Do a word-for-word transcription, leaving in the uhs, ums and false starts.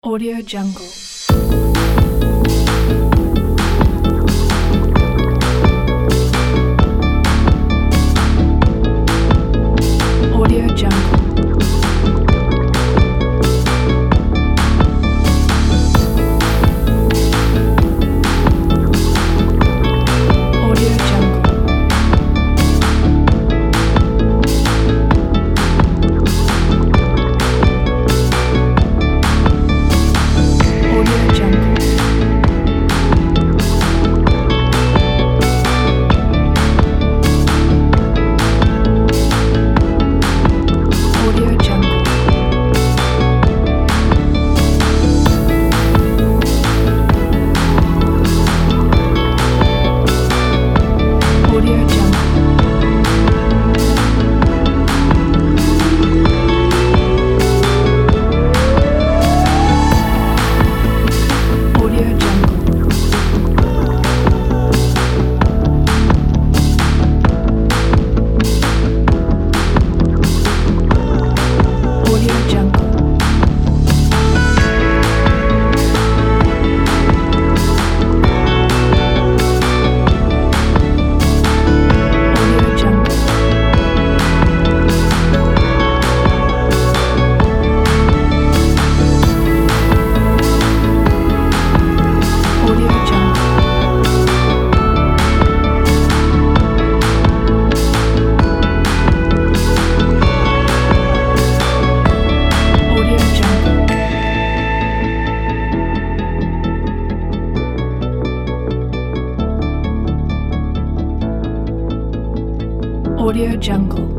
Audio Jungle. Audio Jungle. Audio Jungle. Audio Jungle. Audio Jungle. Audio Jungle. Audio Jungle. Audio Jungle. Audio Jungle. Audio Jungle. Audio Jungle. Audio Jungle.